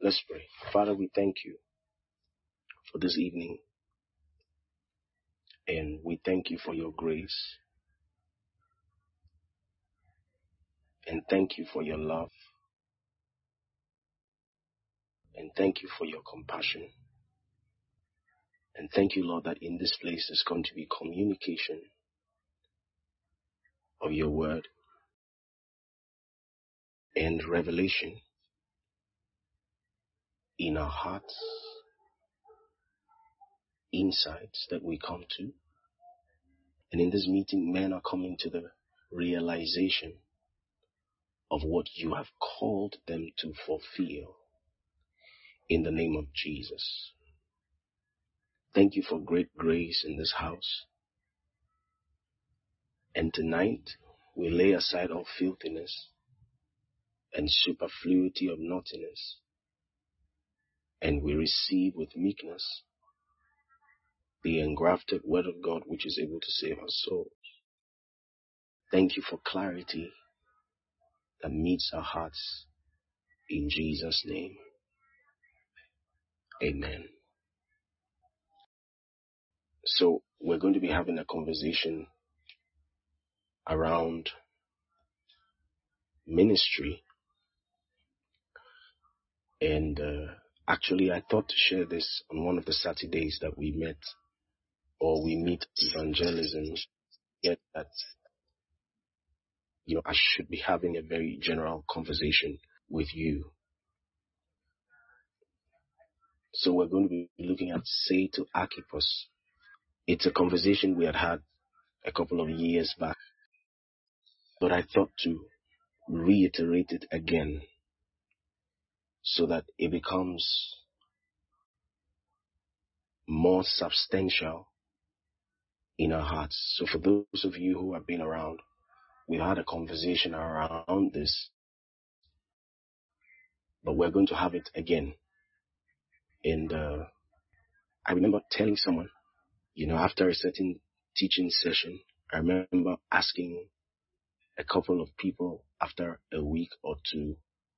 Let's pray. Father, we thank you for this evening, and we thank you for your grace, and thank you for your love, and thank you for your compassion. And thank you, Lord, that in this place there's going to be communication of your word and revelation in our hearts, insights that we come to. And in this meeting, men are coming to the realization of what you have called them to fulfill in the name of Jesus. Thank you for great grace in this house. And tonight, we lay aside all filthiness and superfluity of naughtiness, and we receive with meekness the engrafted word of God, which is able to save our souls. Thank you for clarity that meets our hearts. In Jesus' name, amen. So we're going to be having a conversation around ministry. And actually, I thought to share this on one of the Saturdays that we met, or we meet evangelism, yet that, I should be having a very general conversation with you. So we're going to be looking at Say to Archippus. It's a conversation we had a couple of years back, but I thought to reiterate it again so that it becomes more substantial in our hearts. So for those of you who have been around, we had a conversation around this, but we're going to have it again. And I remember telling someone, after a certain teaching session, I remember asking a couple of people after a week or two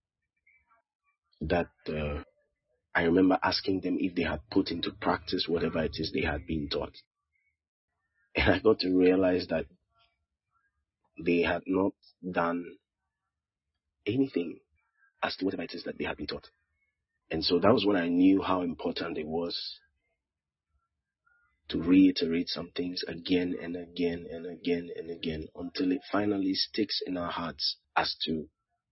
that I remember asking them if they had put into practice whatever it is they had been taught. And I got to realize that they had not done anything as to whatever it is that they had been taught. And so that was when I knew how important it was to reiterate some things again and again and again and again until it finally sticks in our hearts as to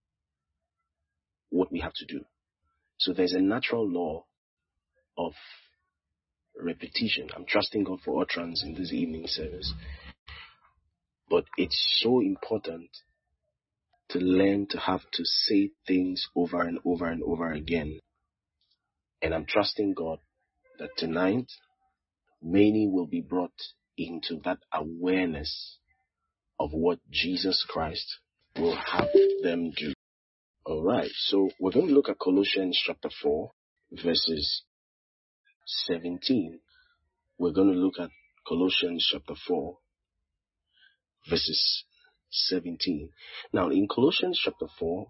what we have to do. So there's a natural law of repetition. I'm trusting God for utterance in this evening service. But it's so important to learn to have to say things over and over and over again. And I'm trusting God that tonight, many will be brought into that awareness of what Jesus Christ will have them do. All right, so we're going to look at Colossians chapter 4, verses 17. We're going to look at Colossians chapter 4, verses 17. Now, in Colossians chapter 4,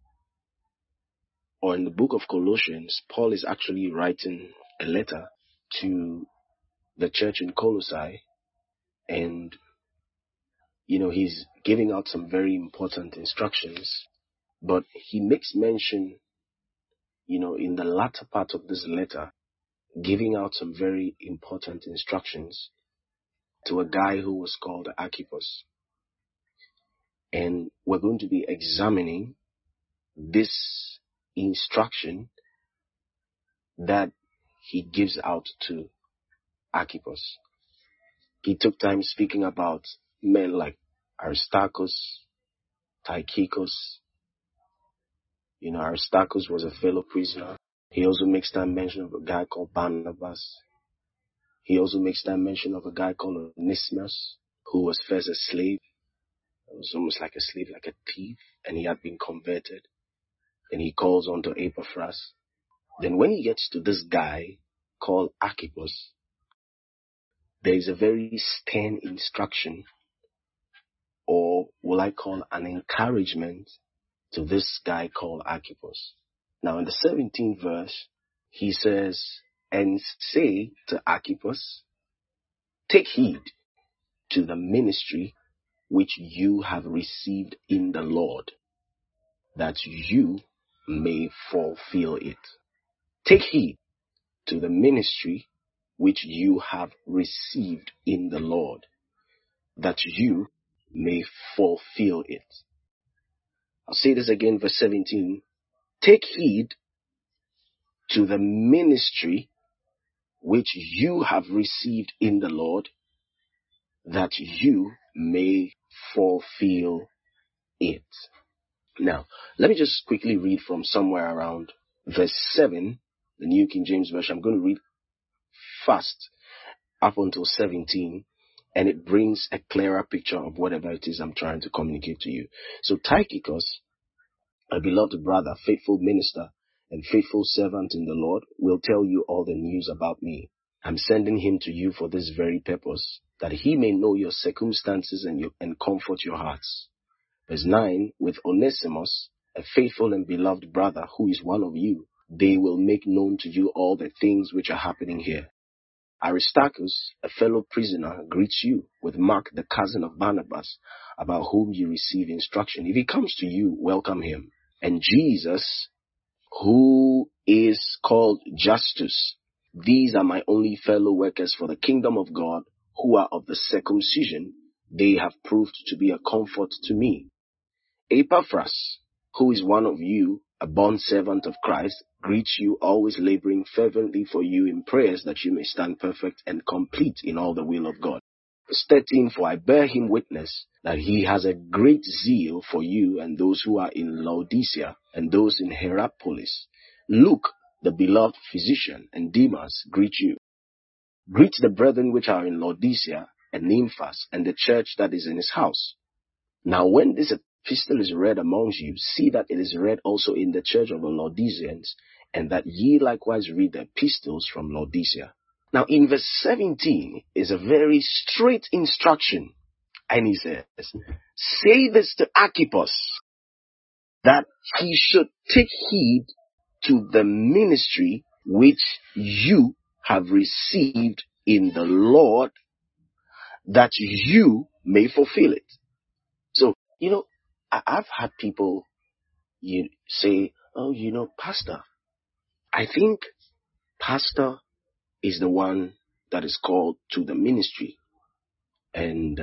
or in the book of Colossians, Paul is actually writing a letter to the church in Colossae, and he's giving out some very important instructions, but he makes mention, in the latter part of this letter, giving out some very important instructions to a guy who was called Archippus. And we're going to be examining this instruction that he gives out to Archippus. He took time speaking about men like Aristarchus, Tychicus. Aristarchus was a fellow prisoner. He also makes time mention of a guy called Barnabas. He also makes time mention of a guy called Onesimus, who was first a slave. It was almost like a slave, like a thief, and he had been converted. And he calls on to Epaphras. Then when he gets to this guy called Archippus, there is a very stern instruction, or will I call an encouragement, to this guy called Archippus. Now in the 17th verse, he says, and say to Archippus, take heed to the ministry which you have received in the Lord, that you may fulfill it. Take heed to the ministry which you have received in the Lord, that you may fulfill it. I'll say this again, verse 17. Take heed to the ministry which you have received in the Lord, that you may fulfill it. Now, let me just quickly read from somewhere around verse 7, the New King James Version. I'm going to read fast up until 17, and it brings a clearer picture of whatever it is I'm trying to communicate to you. So Tychicus, a beloved brother, faithful minister, and faithful servant in the Lord, will tell you all the news about me. I'm sending him to you for this very purpose, that he may know your circumstances and comfort your hearts. Verse 9, with Onesimus, a faithful and beloved brother who is one of you, they will make known to you all the things which are happening here. Aristarchus, a fellow prisoner, greets you, with Mark, the cousin of Barnabas, about whom you receive instruction. If he comes to you, welcome him. And Jesus, who is called Justus, these are my only fellow workers for the kingdom of God, who are of the circumcision. They have proved to be a comfort to me. Epaphras, who is one of you, a bondservant of Christ, greets you, always laboring fervently for you in prayers, that you may stand perfect and complete in all the will of God. Verse 13, for I bear him witness that he has a great zeal for you and those who are in Laodicea and those in Hierapolis. Luke, the beloved physician, and Demas greet you. Greet the brethren which are in Laodicea and Nymphas and the church that is in his house. Now when this epistle is read amongst you, see that it is read also in the church of the Laodiceans, and that ye likewise read the epistles from Laodicea. Now in verse 17 is a very straight instruction, and he says, say this to Archippus, that he should take heed to the ministry which you have received in the Lord, that you may fulfill it. So, I've had people say, oh, pastor, I think pastor is the one that is called to the ministry. And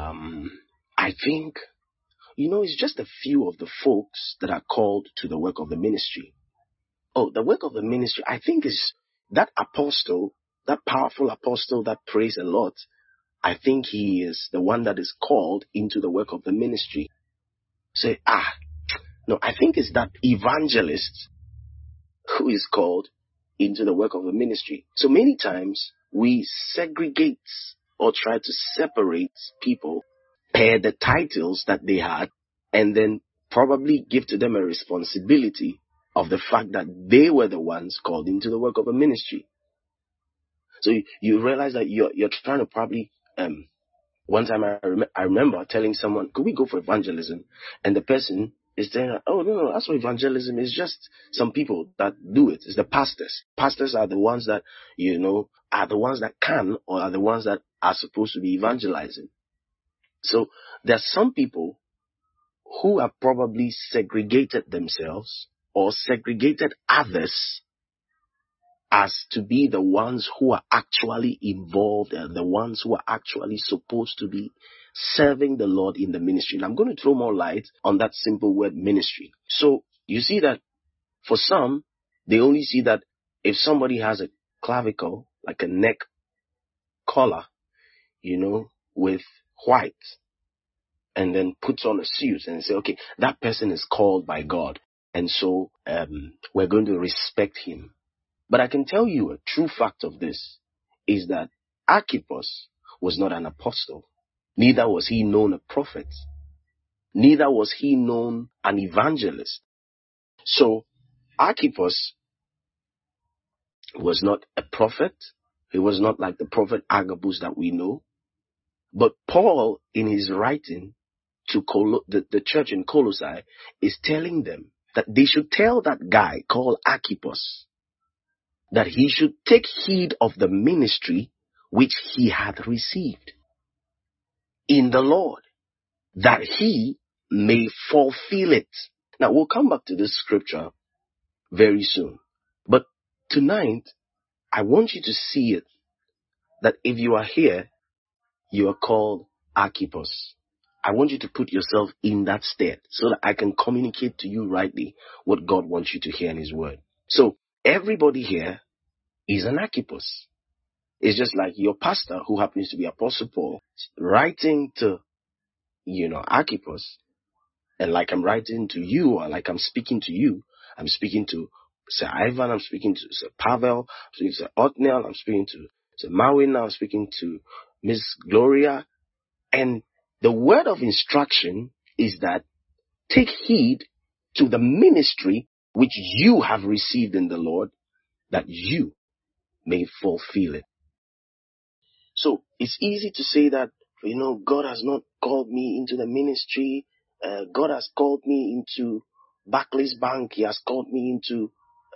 I think, it's just a few of the folks that are called to the work of the ministry. Oh, the work of the ministry, I think, is that apostle, that powerful apostle that prays a lot. I think he is the one that is called into the work of the ministry. Say, no, I think it's that evangelist who is called into the work of the ministry. So many times we segregate or try to separate people per the titles that they had, and then probably give to them a responsibility of the fact that they were the ones called into the work of a ministry. So you realize that you're trying to probably, one time I remember telling someone, could we go for evangelism? And the person is saying, oh, no, that's what evangelism is, just some people that do it. It's the pastors. Pastors are the ones that, are the ones that can, or are the ones that are supposed to be evangelizing. So there are some people who have probably segregated themselves or segregated others as to be the ones who are actually involved and the ones who are actually supposed to be serving the Lord in the ministry. And I'm going to throw more light on that simple word ministry. So you see that for some, they only see that if somebody has a clavicle, like a neck collar, with white, and then puts on a suit and say, okay, that person is called by God. And so we're going to respect him. But I can tell you a true fact of this is that Archippus was not an apostle. Neither was he known a prophet. Neither was he known an evangelist. So Archippus was not a prophet. He was not like the prophet Agabus that we know. But Paul, in his writing to the church in Colossae, is telling them that they should tell that guy called Archippus that he should take heed of the ministry which he had received in the Lord, that he may fulfill it. Now, we'll come back to this scripture very soon. But tonight, I want you to see it, that if you are here, you are called Archippus. I want you to put yourself in that state so that I can communicate to you rightly what God wants you to hear in His Word. So, everybody here is an Archippus. It's just like your pastor, who happens to be Apostle Paul, writing to, Archippus, and like I'm writing to you, or like I'm speaking to you, I'm speaking to Sir Ivan, I'm speaking to Sir Pavel, I'm speaking to Sir Othniel, I'm speaking to Sir Mawin, now I'm speaking to Miss Gloria. And the word of instruction is that take heed to the ministry which you have received in the Lord, that you may fulfill it. So it's easy to say that, God has not called me into the ministry. God has called me into Barclays Bank. He has called me into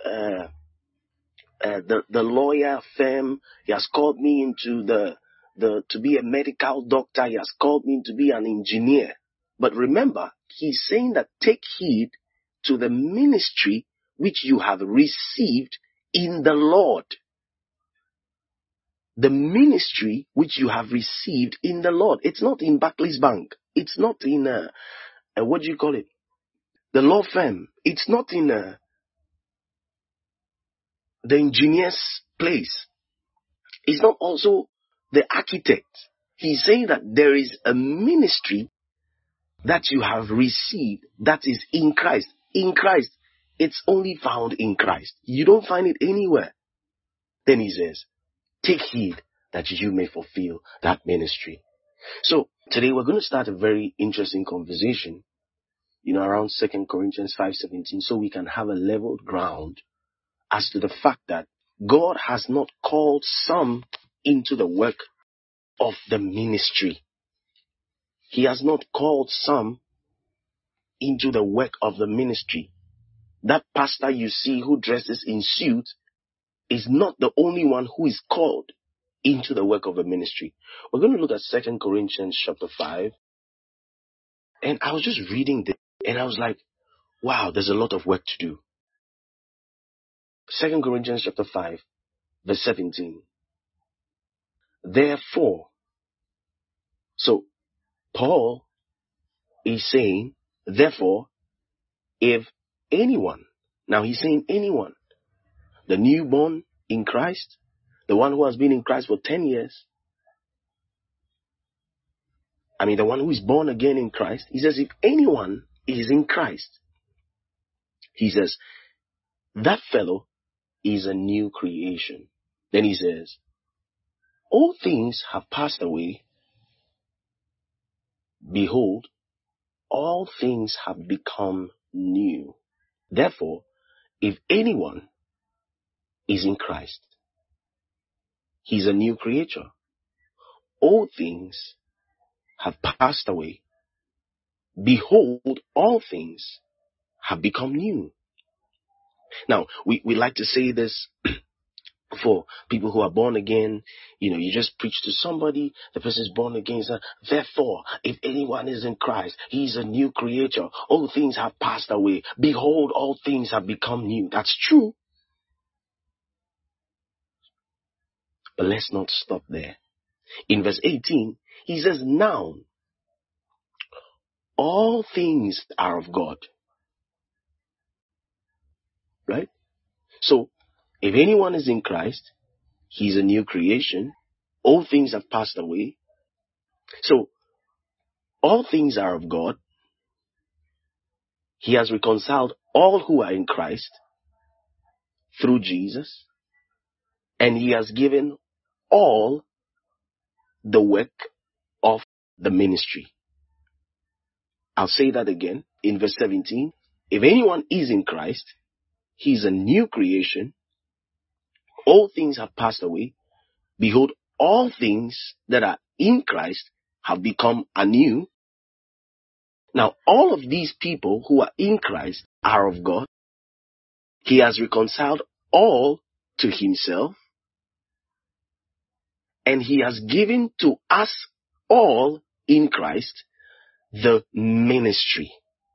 the lawyer firm. He has called me into to be a medical doctor. He has called me to be an engineer. But remember, he's saying that take heed to the ministry which you have received in the Lord. The ministry which you have received in the Lord. It's not in Barclays Bank. It's not in what do you call it? The law firm. It's not in the engineer's place. It's not also the architect. He's saying that there is a ministry that you have received that is in Christ. In Christ. It's only found in Christ. You don't find it anywhere. Then he says, take heed that you may fulfill that ministry. So today we're going to start a very interesting conversation, around 2 Corinthians 5:17, so we can have a leveled ground as to the fact that God has not called some into the work of the ministry. He has not called some into the work of the ministry. That pastor you see who dresses in suit is not the only one who is called into the work of the ministry. We're going to look at 2 Corinthians chapter 5. And I was just reading this and I was like, wow, there's a lot of work to do. 2 Corinthians chapter 5, verse 17. Therefore, so Paul is saying, therefore, if anyone, now he's saying anyone, the newborn in Christ, the one who has been in Christ for 10 years, the one who is born again in Christ, he says, if anyone is in Christ, he says, that fellow is a new creation. Then he says, all things have passed away. Behold, all things have become new. Therefore, if anyone is in Christ, he's a new creature. All things have passed away. Behold, all things have become new. Now, we like to say this for people who are born again. You just preach to somebody, the person is born again. So, therefore, if anyone is in Christ, he's a new creature. All things have passed away. Behold, all things have become new. That's true. But let's not stop there. In verse 18, he says, now, all things are of God. Right? So, if anyone is in Christ, he's a new creation. All things have passed away. So, all things are of God. He has reconciled all who are in Christ through Jesus. And he has given all the work of the ministry. I'll say that again in verse 17. If anyone is in Christ, he's a new creation. All things have passed away. Behold, all things that are in Christ have become anew. Now, all of these people who are in Christ, are of God. He has reconciled all to himself, and he has given to us all in Christ the ministry.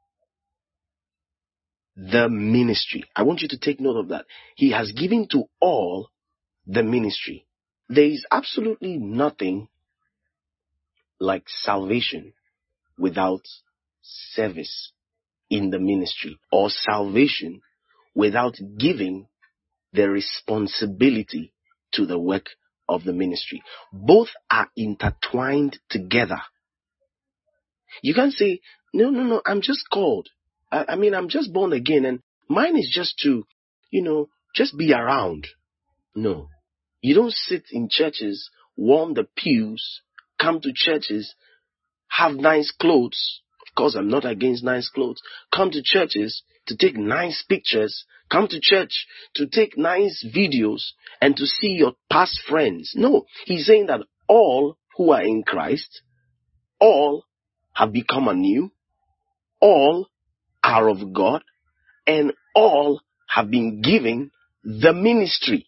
The ministry. I want you to take note of that. He has given to all the ministry. There is absolutely nothing like salvation without service in the ministry, or salvation without giving the responsibility to the work of the ministry. Both are intertwined together. You can't say, no, I'm just called. I mean, I'm just born again and mine is just to, just be around. No. You don't sit in churches, warm the pews, come to churches, have nice clothes. Of course, I'm not against nice clothes. Come to churches to take nice pictures. Come to church to take nice videos and to see your past friends. No, he's saying that all who are in Christ, all have become anew, all are of God, and all have been given the ministry.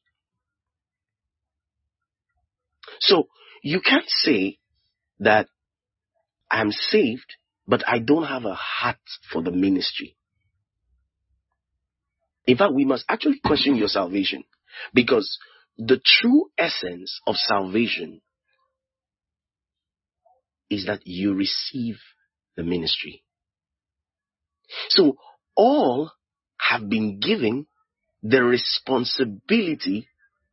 So you can't say that I'm saved, but I don't have a heart for the ministry. In fact, we must actually question your salvation, because the true essence of salvation is that you receive the ministry. So all have been given the responsibility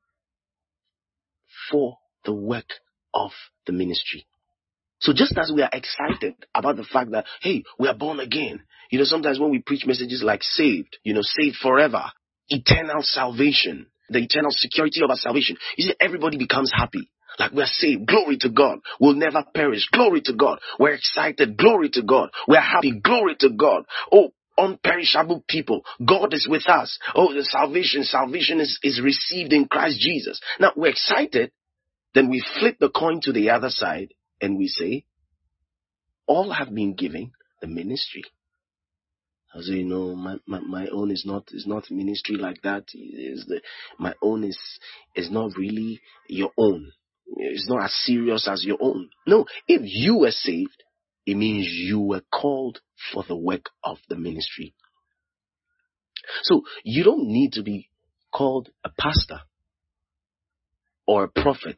for the work of the ministry. So just as we are excited about the fact that, hey, we are born again, sometimes when we preach messages like saved, saved forever, eternal salvation, the eternal security of our salvation, you see, everybody becomes happy. Like, we're saved, glory to God. We'll never perish, glory to God. We're excited, glory to God. We're happy, glory to God. Oh, unperishable people, God is with us. Oh, the salvation is received in Christ Jesus. Now, we're excited. Then we flip the coin to the other side and we say, all have been given the ministry. I say, my own is not ministry like that. My own is not really your own. It's not as serious as your own. No, if you were saved, it means you were called for the work of the ministry. So you don't need to be called a pastor or a prophet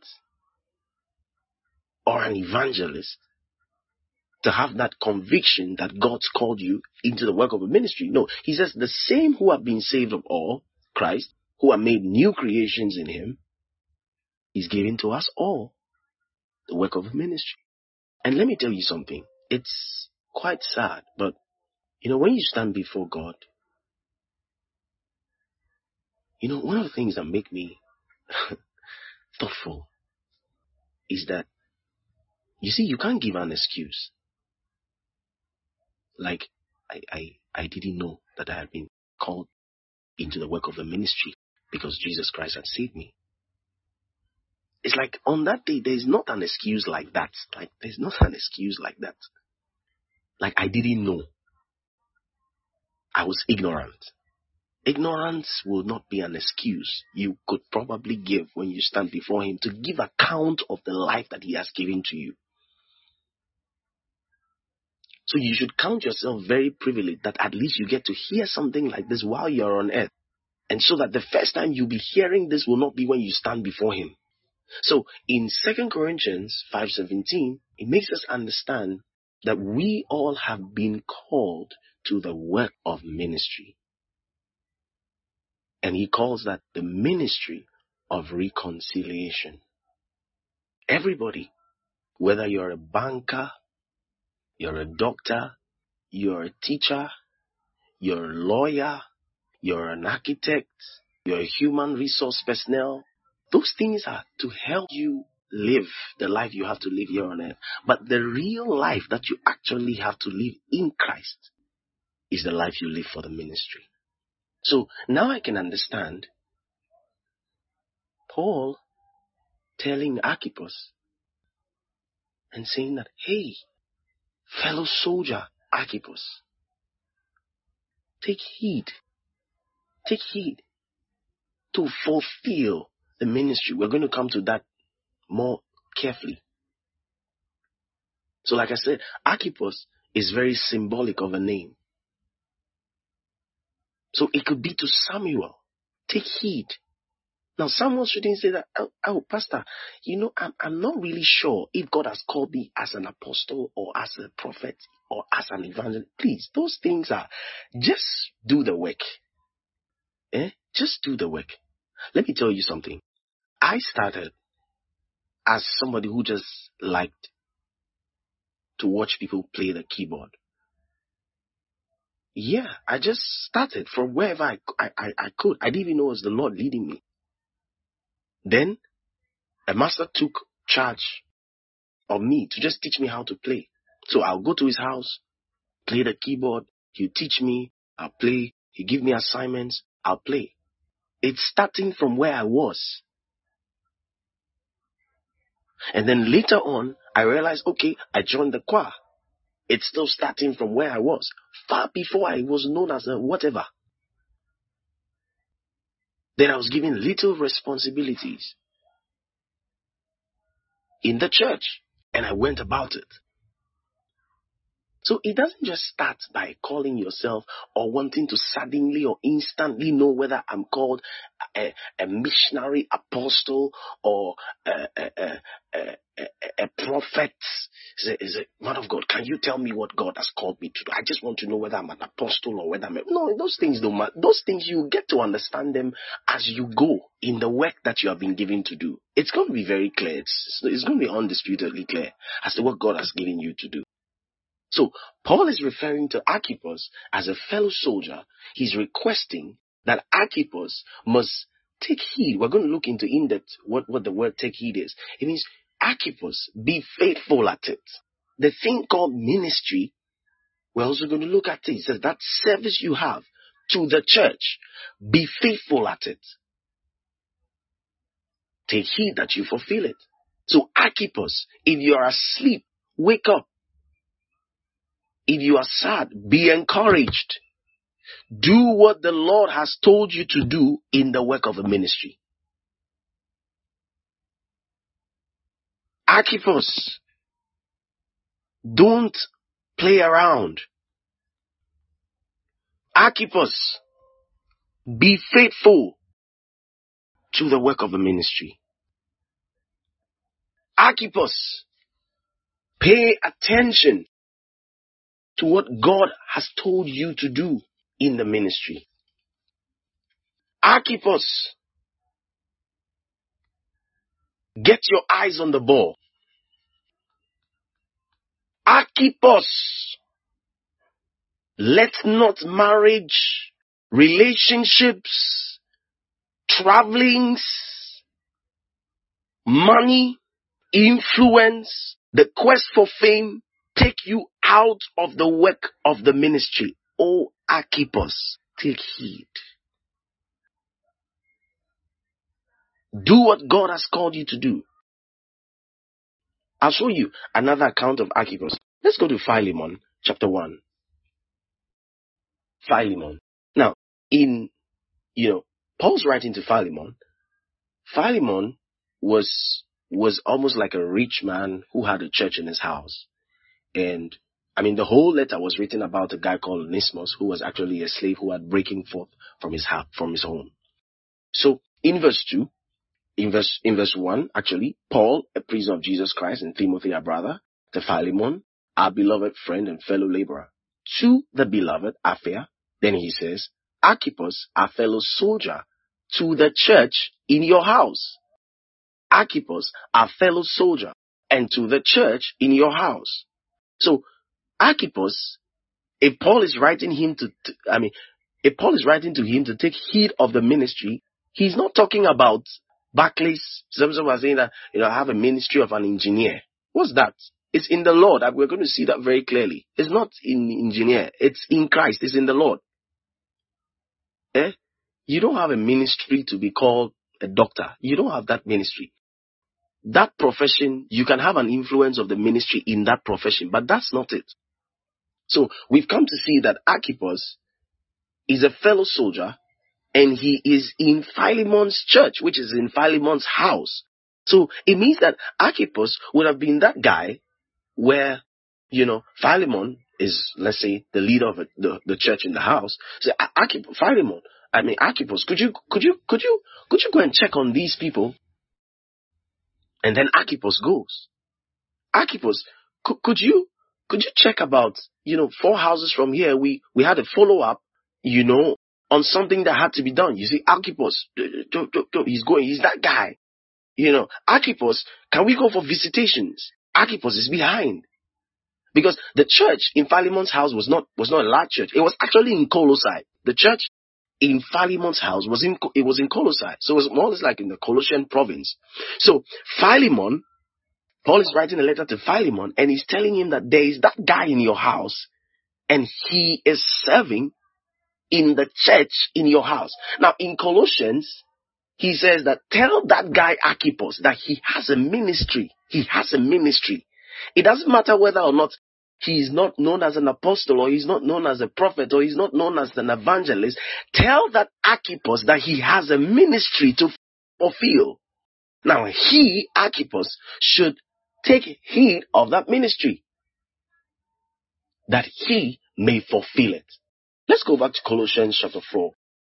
or an evangelist to have that conviction that God's called you into the work of a ministry. No, he says the same who have been saved of all, Christ, who are made new creations in him, is giving to us all the work of a ministry. And let me tell you something. It's quite sad, but when you stand before God, one of the things that make me thoughtful is that, you see, you can't give an excuse. Like, I didn't know that I had been called into the work of the ministry because Jesus Christ had saved me. It's like on that day, there's not an excuse like that. Like, there's not an excuse like that. Like, I didn't know. I was ignorant. Ignorance will not be an excuse you could probably give when you stand before him to give account of the life that he has given to you. So you should count yourself very privileged that at least you get to hear something like this while you're on earth. And so that the first time you'll be hearing this will not be when you stand before him. So in 2 Corinthians 5:17, it makes us understand that we all have been called to the work of ministry. And he calls that the ministry of reconciliation. Everybody, whether you're a banker, you're a doctor, you're a teacher, you're a lawyer, you're an architect, you're a human resource personnel, those things are to help you live the life you have to live here on earth. But the real life that you actually have to live in Christ is the life you live for the ministry. So now I can understand Paul telling Archippus and saying that, hey, fellow soldier Archippus, Take heed. Take heed to fulfill the ministry. We're going to come to that more carefully. So like I said, Archippus is very symbolic of a name. So it could be to Samuel. Take heed. Now, someone shouldn't say that, oh, Pastor, I'm not really sure if God has called me as an apostle or as a prophet or as an evangelist. Please, those things are, just do the work. Just do the work. Let me tell you something. I started as somebody who just liked to watch people play the keyboard. Yeah, I just started from wherever I could. I didn't even know it was the Lord leading me. Then a master took charge of me to just teach me how to play. So I'll go to his house, play the keyboard. He'll teach me. I'll play. He'll give me assignments. I'll play. It's starting from where I was. And then later on, I realized, okay, I joined the choir. It's still starting from where I was. Far before I was known as a whatever. Then I was given little responsibilities in the church. And I went about it. So it doesn't just start by calling yourself or wanting to suddenly or instantly know whether I'm called a missionary, apostle, or a prophet. Is it man of God? Can you tell me what God has called me to do? I just want to know whether I'm an apostle or whether no, those things don't matter. Those things, you get to understand them as you go in the work that you have been given to do. It's going to be very clear. It's going to be undisputedly clear as to what God has given you to do. So Paul is referring to Archippus as a fellow soldier. He's requesting that Archippus must take heed. We're going to look into in depth what the word take heed is. It means Archippus, be faithful at it. The thing called ministry, we're also going to look at it. It says that service you have to the church, be faithful at it. Take heed that you fulfill it. So Archippus, if you are asleep, wake up. If you are sad, be encouraged. Do what the Lord has told you to do in the work of the ministry. Archippus, don't play around. Archippus, be faithful to the work of the ministry. Archippus, pay attention to what God has told you to do in the ministry. Archippus, get your eyes on the ball. Archippus, let not marriage, relationships, travelings, money, influence, the quest for fame take you out of the work of the ministry. O Archippus, take heed. Do what God has called you to do. I'll show you another account of Archippus. Let's go to Philemon, chapter 1. Philemon. Now, Paul's writing to Philemon. Philemon was almost like a rich man who had a church in his house. And the whole letter was written about a guy called Onesimus, who was actually a slave who had breaking forth from his home. So in verse 2, in verse 1, actually, Paul, a prisoner of Jesus Christ, and Timothy, our brother, to Philemon, our beloved friend and fellow laborer, to the beloved Apphia. Then he says, Archippus, our fellow soldier, to the church in your house. Archippus, our fellow soldier, and to the church in your house. So Archippus, if Paul is writing him to him to take heed of the ministry, he's not talking about Barclays. Some are saying that, I have a ministry of an engineer. What's that? It's in the Lord. We're going to see that very clearly. It's not in engineer. It's in Christ. It's in the Lord. You don't have a ministry to be called a doctor. You don't have that ministry. That profession, you can have an influence of the ministry in that profession, but that's not it. So we've come to see that Archippus is a fellow soldier, and he is in Philemon's church, which is in Philemon's house. So it means that Archippus would have been that guy where, Philemon is, let's say, the leader of the church in the house. So Archippus, could you go and check on these people? And then Archippus goes. Archippus, could you check about, 4 houses from here? We had a follow up, on something that had to be done. You see, Archippus, he's going. He's that guy. Archippus, can we go for visitations? Archippus is behind. Because the church in Philemon's house was not a large church. It was actually in Colossae. The church in Philemon's house was in Colossae. So it was more or less like in the Colossian province. So Philemon, Paul is writing a letter to Philemon, and he's telling him that there is that guy in your house, and he is serving in the church in your house. Now in Colossians, he says that tell that guy Archippus that he has a ministry. He has a ministry. It doesn't matter whether or not he is not known as an apostle, or he's not known as a prophet, or he's not known as an evangelist. Tell that Archippus that he has a ministry to fulfill. Now he, Archippus, should take heed of that ministry, that he may fulfill it. Let's go back to Colossians chapter 4.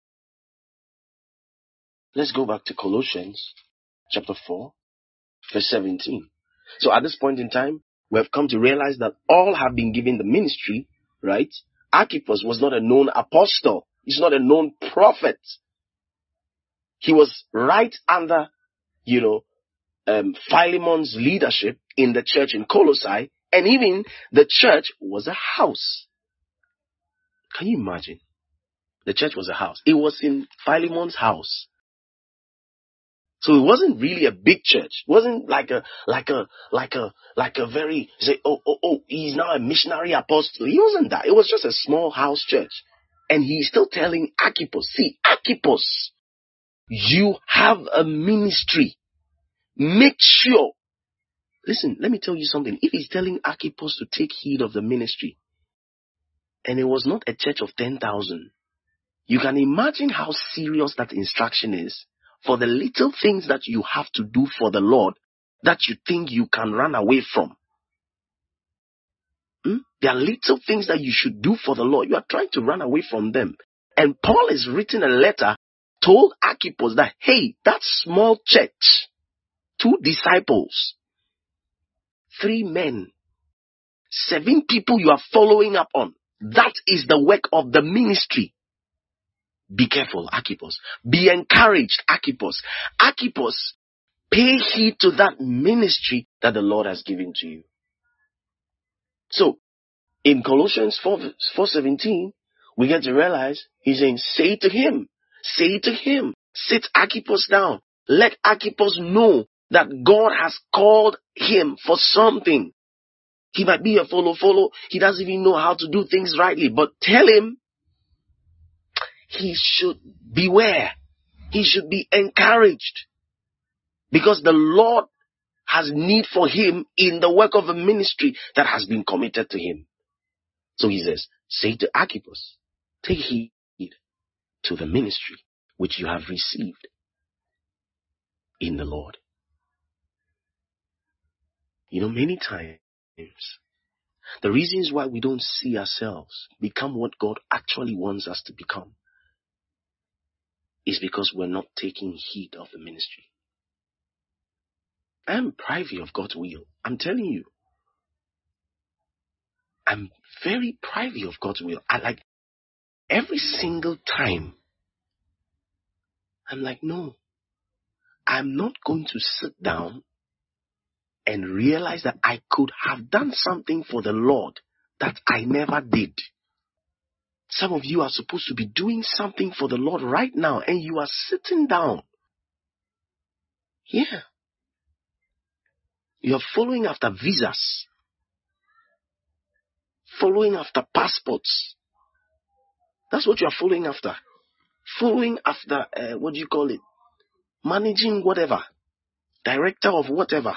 Let's go back to Colossians chapter 4, verse 17. So at this point in time, we have come to realize that all have been given the ministry, right? Archippus was not a known apostle. He's not a known prophet. He was right under, Philemon's leadership in the church in Colossae, and even the church was a house. Can you imagine? The church was a house. It was in Philemon's house. So it wasn't really a big church. It wasn't like a very, say, he's now a missionary apostle. He wasn't that. It was just a small house church. And he's still telling Archippus, see, Archippus, you have a ministry. Make sure. Listen, let me tell you something. If he's telling Archippus to take heed of the ministry, and it was not a church of 10,000, you can imagine how serious that instruction is. For the little things that you have to do for the Lord that you think you can run away from. There are little things that you should do for the Lord. You are trying to run away from them. And Paul has written a letter, told Archippus that, hey, that small church, 2 disciples, 3 men, 7 people you are following up on. That is the work of the ministry. Be careful, Archippus. Be encouraged, Archippus. Archippus, pay heed to that ministry that the Lord has given to you. So, in Colossians 4:17, we get to realize he's saying, say to him, sit Archippus down. Let Archippus know that God has called him for something. He might be a follow. He doesn't even know how to do things rightly, but tell him, he should beware. He should be encouraged. Because the Lord has need for him in the work of a ministry that has been committed to him. So he says, say to Archippus, take heed to the ministry which you have received in the Lord. Many times, the reasons why we don't see ourselves become what God actually wants us to become is because we're not taking heed of the ministry. I am privy of God's will. I'm telling you. I'm very privy of God's will. Every single time, I'm like, no, I'm not going to sit down and realize that I could have done something for the Lord that I never did. Some of you are supposed to be doing something for the Lord right now, and you are sitting down. Yeah. You are following after visas, following after passports. That's what you are following after. Following after, managing whatever, director of whatever.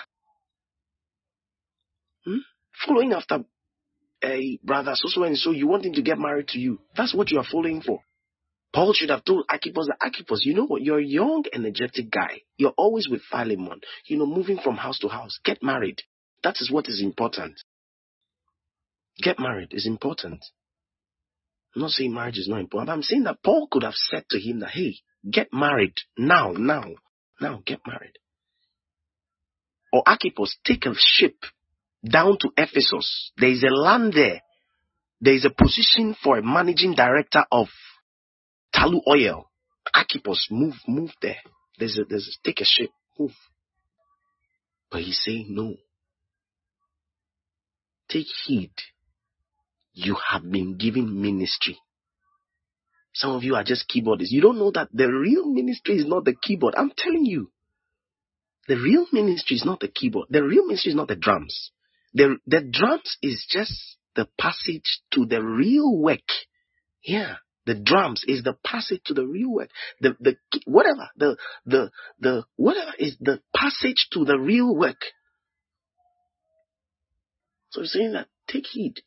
Following after a brother so and so, you want him to get married to you. That's what you are following for. Paul should have told Archippus that, Archippus, you know what? You're a young, energetic guy. You're always with Philemon, moving from house to house. Get married. That is what is important. Get married is important. I'm not saying marriage is not important, but I'm saying that Paul could have said to him that, hey, get married now, get married. Or Archippus, take a ship down to Ephesus. There is a land there. There is a position for a managing director of Talu Oil. Archippus, move there. Take a ship, move. But he's saying no. Take heed. You have been given ministry. Some of you are just keyboardists. You don't know that the real ministry is not the keyboard. I'm telling you. The real ministry is not the keyboard. The real ministry is not the drums. The drums is just the passage to the real work. Yeah. The drums is the passage to the real work. Whatever is the passage to the real work. So he's saying that take heed.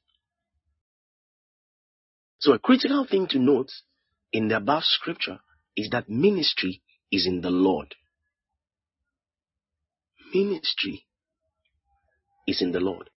So a critical thing to note in the above scripture is that ministry is in the Lord. Ministry is in the Lord.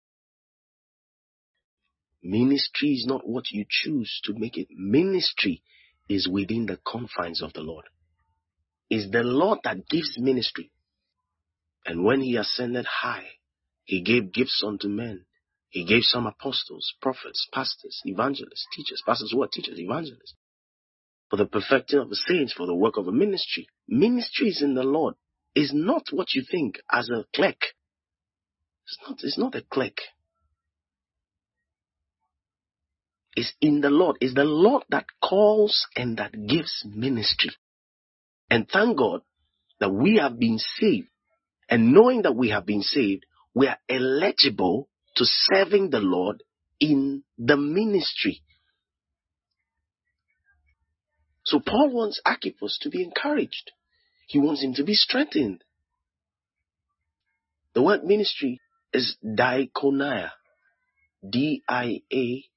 Ministry is not what you choose to make it. Ministry is within the confines of the Lord. It's the Lord that gives ministry. And when he ascended high, he gave gifts unto men. He gave some apostles, prophets, pastors, evangelists, teachers. Pastors who are teachers, evangelists. For the perfecting of the saints, for the work of a ministry. Ministry is in the Lord. It's not what you think as a clerk. It's not a clerk. It's in the Lord. It's the Lord that calls and that gives ministry. And thank God that we have been saved. And knowing that we have been saved, we are eligible to serving the Lord in the ministry. So Paul wants Archippus to be encouraged. He wants him to be strengthened. The word ministry is diakonia. Diakonia.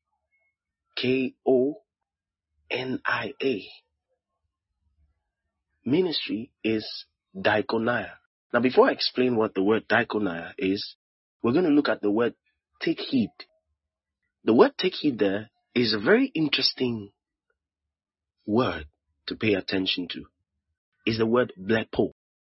Ministry is diakonia. Now, before I explain what the word diakonia is, we're going to look at the word take heed. The word take heed there is a very interesting word to pay attention to. Is the word blepo.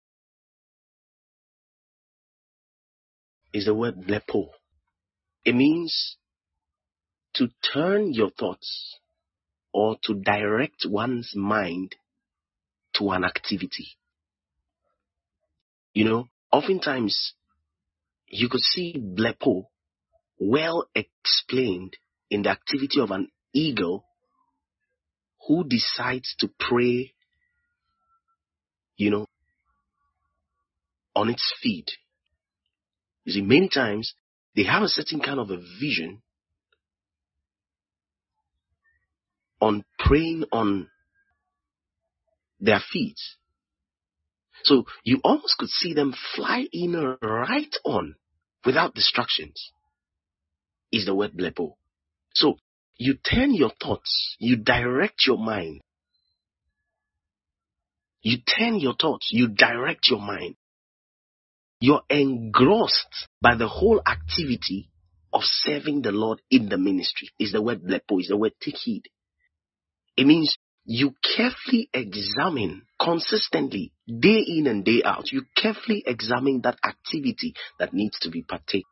Is the word blepo. It means to turn your thoughts or to direct one's mind to an activity. Oftentimes you could see blepo well explained in the activity of an eagle who decides to prey, on its feet. You see, many times they have a certain kind of a vision on preying on their feet. So you almost could see them fly in right on without distractions. Is the word blepo. So you turn your thoughts, you direct your mind. You turn your thoughts, you direct your mind. You're engrossed by the whole activity of serving the Lord in the ministry. Is the word blepo, is the word take heed. It means you carefully examine consistently, day in and day out. You carefully examine that activity that needs to be partaken.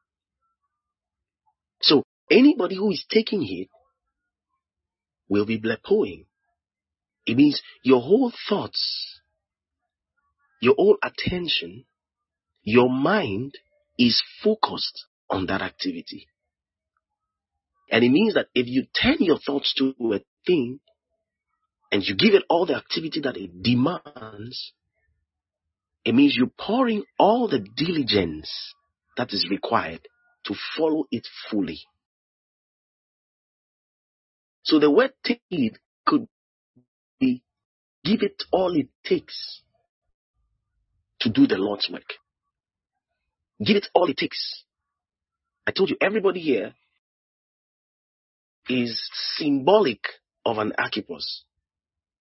So anybody who is taking heed will be blepoing. It means your whole thoughts, your whole attention, your mind is focused on that activity. And it means that if you turn your thoughts to a thing and you give it all the activity that it demands, it means you're pouring all the diligence that is required to follow it fully. So the word take heed could be give it all it takes to do the Lord's work. Give it all it takes. I told you, everybody here is symbolic of an Archippus.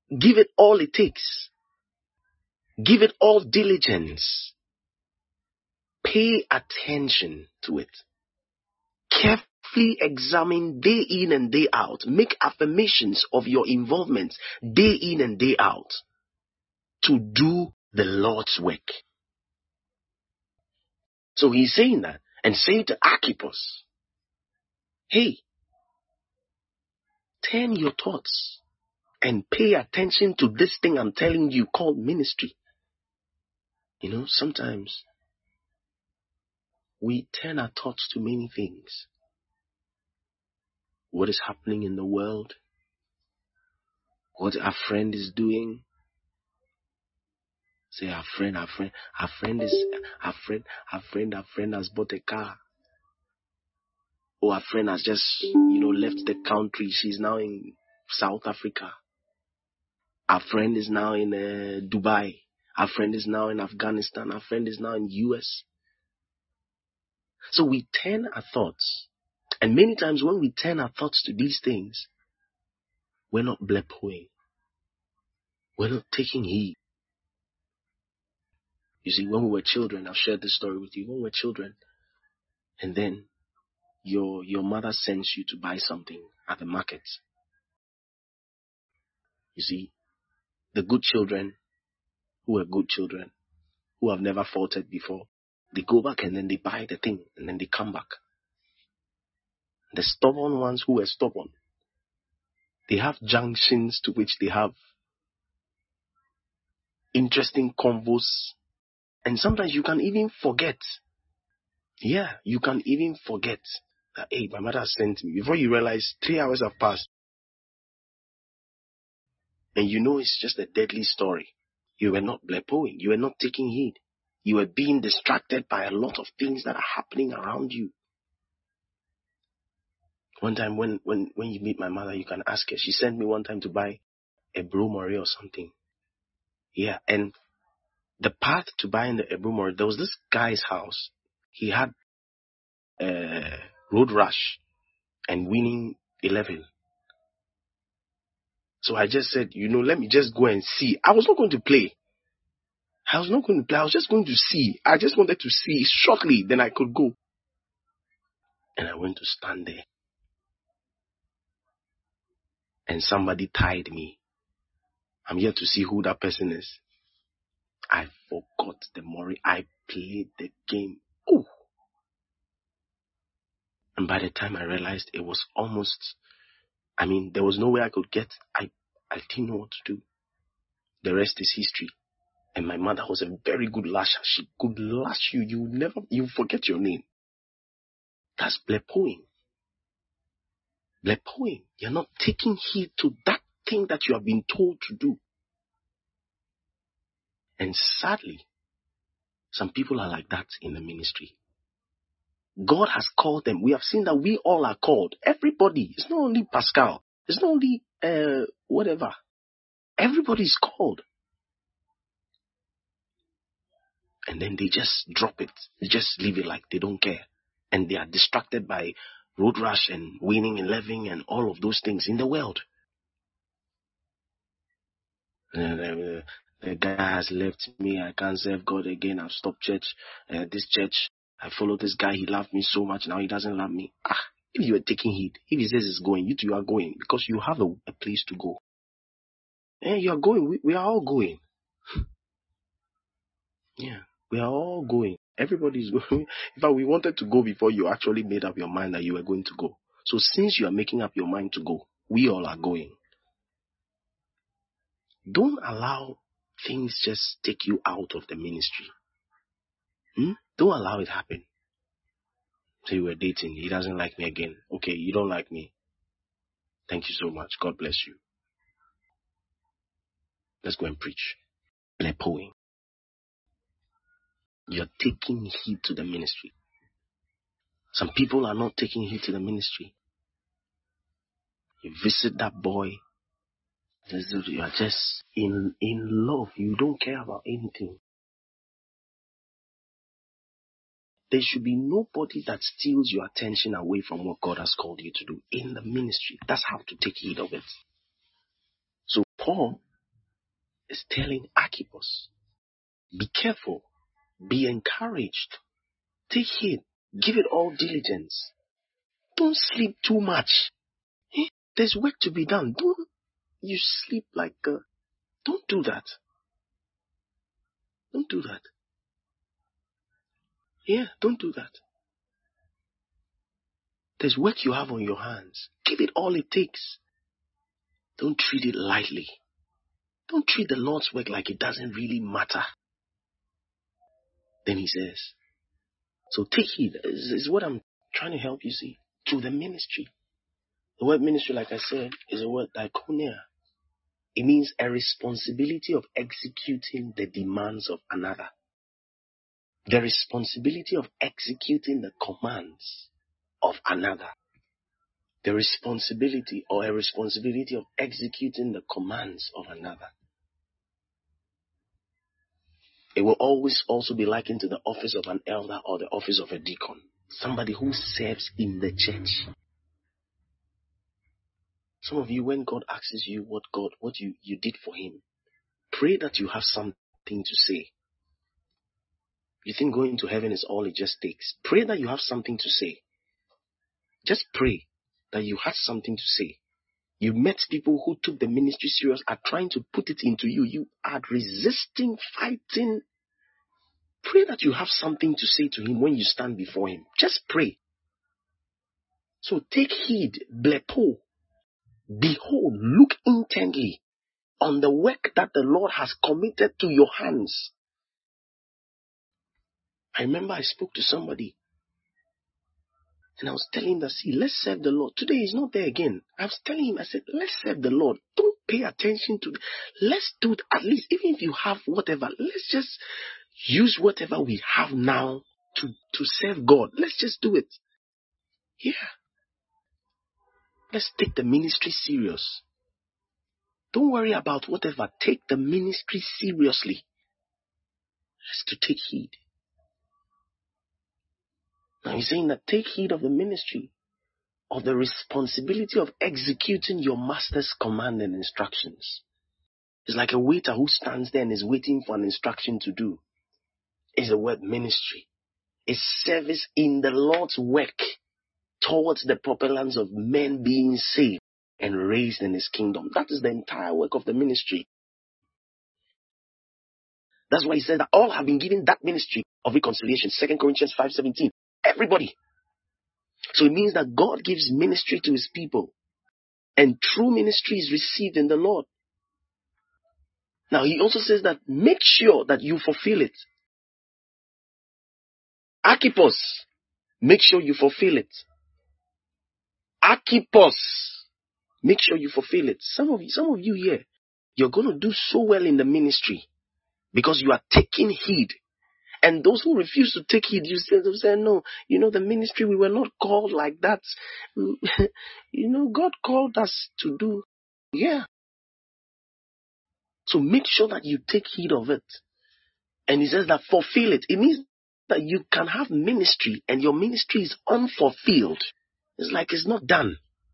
Give it all it takes. Give it all diligence. Pay attention to it. Carefully examine day in and day out. Make affirmations of your involvement day in and day out to do the Lord's work. So he's saying that and say to Archippus, hey, turn your thoughts and pay attention to this thing I'm telling you called ministry. You know, sometimes we turn our thoughts to many things. What is happening in the world? What our friend is doing? Say our friend has bought a car. Or our friend has just, left the country. She's now in South Africa. Our friend is now in Dubai. Our friend is now in Afghanistan. Our friend is now in US. So we turn our thoughts. And many times when we turn our thoughts to these things, we're not blepoing. We're not taking heed. You see, when we were children, I've shared this story with you. When we were children, and then your mother sends you to buy something at the market. You see, the good children, who are good children, who have never faltered before, they go back and then they buy the thing and then they come back. The stubborn ones who were stubborn, they have junctions to which they have interesting convos, and sometimes you can even forget. Yeah, you can even forget that, hey, my mother sent me. Before you realize 3 hours have passed. And you know it's just a deadly story. You were not blepoing. You were not taking heed. You were being distracted by a lot of things that are happening around you. One time when you meet my mother, you can ask her. She sent me one time to buy a Bromore or something. Yeah, and the path to buying the Bromore, there was this guy's house. He had Road Rush and Winning 11. So I just said, let me just go and see. I was not going to play. I was just going to see. I just wanted to see shortly, then I could go. And I went to stand there. And somebody tied me. I'm here to see who that person is. I forgot the Mori. I played the game. Oh. And by the time I realized it was almost, there was no way I could get. I didn't know what to do. The rest is history. And my mother was a very good lasher. She could lash you. You forget your name. That's blepoing. Blepoing. You're not taking heed to that thing that you have been told to do. And sadly, some people are like that in the ministry. God has called them. We have seen that we all are called. Everybody. It's not only Pascal. It's not only whatever. Everybody is called. And then they just drop it. They just leave it like they don't care. And they are distracted by Road Rush and Winning 11 and all of those things in the world. The guy has left me. I can't serve God again. I've stopped church. This church, I follow this guy. He loved me so much. Now he doesn't love me. If you are taking heed, if he says it's going, you two are going because you have a place to go. And you are going. We are all going. Yeah, we are all going. Everybody is going. In fact, we wanted to go before you actually made up your mind that you were going to go. So since you are making up your mind to go, we all are going. Don't allow things just take you out of the ministry. Don't allow it happen. So you were dating. He doesn't like me again. Okay, you don't like me. Thank you so much. God bless you. Let's go and preach. Blepoing. You're taking heed to the ministry. Some people are not taking heed to the ministry. You visit that boy. You are just in love. You don't care about anything. There should be nobody that steals your attention away from what God has called you to do in the ministry. That's how to take heed of it. So Paul is telling Archippus, be careful, be encouraged, take heed, give it all diligence. Don't sleep too much. There's work to be done. Don't you sleep like don't do that. Don't do that. Yeah, don't do that. There's work you have on your hands. Give it all it takes. Don't treat it lightly. Don't treat the Lord's work like it doesn't really matter. Then he says, so take heed. This is what I'm trying to help you see. To the ministry. The word ministry, like I said, is a word diakonia. It means a responsibility of executing the demands of another. The responsibility of executing the commands of another. The responsibility or a responsibility of executing the commands of another. It will always also be likened to the office of an elder or the office of a deacon. Somebody who serves in the church. Some of you, when God asks you what you did for him, pray that you have something to say. You think going to heaven is all it just takes. Pray that you have something to say. Just pray that you had something to say. You met people who took the ministry serious, are trying to put it into you. You are resisting, fighting. Pray that you have something to say to him when you stand before him. Just pray. So take heed, blepo. Behold, look intently on the work that the Lord has committed to your hands. I remember I spoke to somebody and I was telling him that, see, let's serve the Lord. Today he's not there again. I was telling him, I said, let's serve the Lord. Don't pay attention to, let's do it at least, even if you have whatever, let's just use whatever we have now to serve God. Let's just do it. Yeah. Let's take the ministry serious. Don't worry about whatever. Take the ministry seriously. Let's to take heed. Now he's saying that take heed of the ministry, of the responsibility of executing your master's command and instructions. It's like a waiter who stands there and is waiting for an instruction to do. It's the word ministry. It's service in the Lord's work towards the propellants of men being saved and raised in his kingdom. That is the entire work of the ministry. That's why he said that all have been given that ministry of reconciliation. 2 Corinthians 5:17. Everybody. So it means that God gives ministry to his people. And true ministry is received in the Lord. Now he also says that make sure that you fulfill it. Archippus, make sure you fulfill it. Archippus, make sure you fulfill it. Some of you here, you're going to do so well in the ministry because you are taking heed. And those who refuse to take heed, you say, no, the ministry, we were not called like that. God called us to do. Yeah. So make sure that you take heed of it. And he says that fulfill it. It means that you can have ministry and your ministry is unfulfilled. It's like it's not done.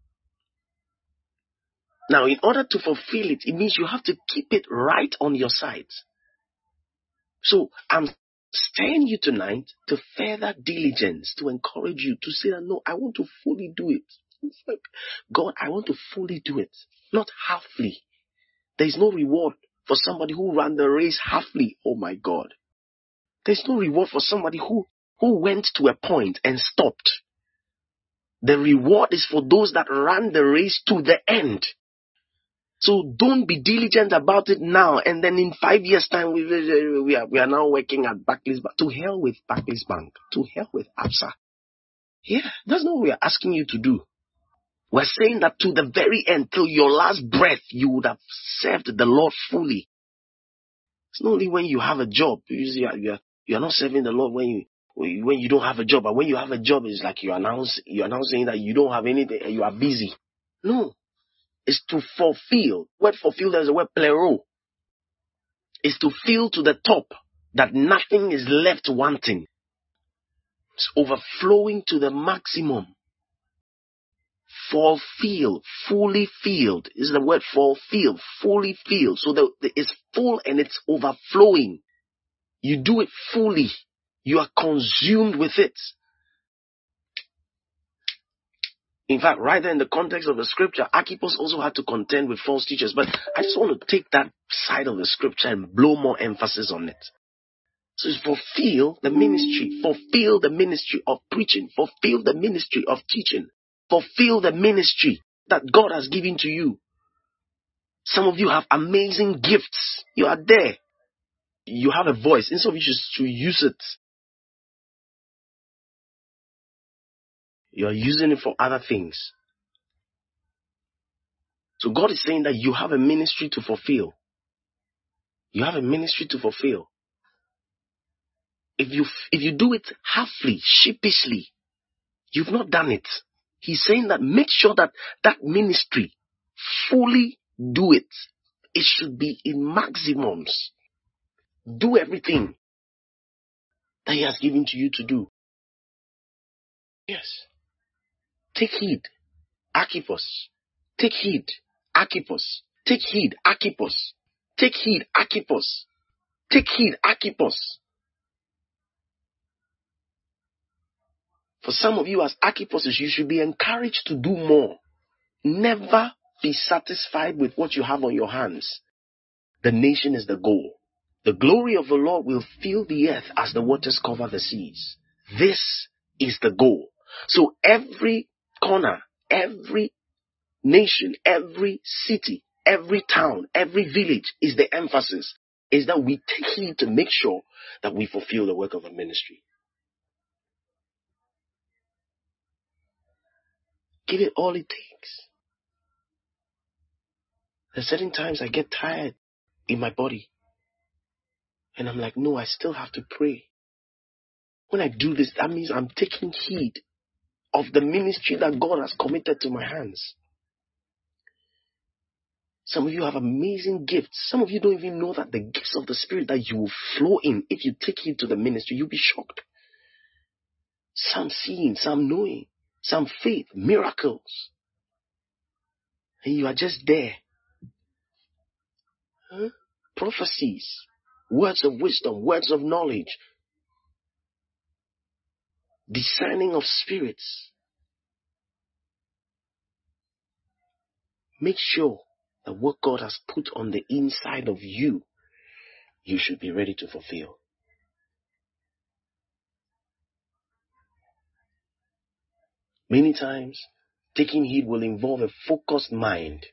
Now, in order to fulfill it, it means you have to keep it right on your side. So I'm stirring you tonight to further diligence, to encourage you to say that, no, I want to fully do it. It's like, God, I want to fully do it, not halfly. There is no reward for somebody who ran the race halfly. Oh my God. There's no reward for somebody who went to a point and stopped. The reward is for those that ran the race to the end. So don't be diligent about it now, and then in 5 years' time we are now working at Barclays Bank. To hell with Barclays Bank. To hell with ABSA. Yeah, that's not what we are asking you to do. We're saying that to the very end, till your last breath, you would have served the Lord fully. It's not only when you have a job. You are not serving the Lord when you don't have a job. But when you have a job, it's like you're now saying that you don't have anything and you are busy. No. It's to fulfill. Word fulfill, there's a word plero. It's to fill to the top, that nothing is left wanting. It's overflowing to the maximum. fulfill, fully filled. Is the word fulfill, fully filled. So that it's full and it's overflowing. You do it fully. You are consumed with it. In fact, right there in the context of the scripture, Archippus also had to contend with false teachers. But I just want to take that side of the scripture and blow more emphasis on it. So it's fulfill the ministry, fulfill the ministry of preaching, fulfill the ministry of teaching, fulfill the ministry that God has given to you. Some of you have amazing gifts. You are there. You have a voice. Instead of you to use it, you are using it for other things. So God is saying that you have a ministry to fulfill. You have a ministry to fulfill. If you do it halfly, sheepishly, you've not done it. He's saying that make sure that that ministry fully do it. It should be in maximums. Do everything that He has given to you to do. Yes. Take heed, Archippus. Take heed, Archippus. Take heed, Archippus. Take heed, Archippus. Take heed, Archippus. For some of you as Archippuses, you should be encouraged to do more. Never be satisfied with what you have on your hands. The nation is the goal. The glory of the Lord will fill the earth as the waters cover the seas. This is the goal. So every corner, every nation, every city, every town, every village is the emphasis. Is that we take heed to make sure that we fulfill the work of the ministry. Give it all it takes. There's certain times I get tired in my body. And I'm like, no, I still have to pray. When I do this, that means I'm taking heed of the ministry that God has committed to my hands. Some of you have amazing gifts. Some of you don't even know that the gifts of the Spirit that you will flow in, if you take heed to the ministry, you'll be shocked. Some seeing, some knowing, some faith, miracles. And you are just there. Prophecies, words of wisdom, words of knowledge, discerning of spirits. Make sure that what God has put on the inside of you, you should be ready to fulfill. Many times, taking heed will involve a focused mind.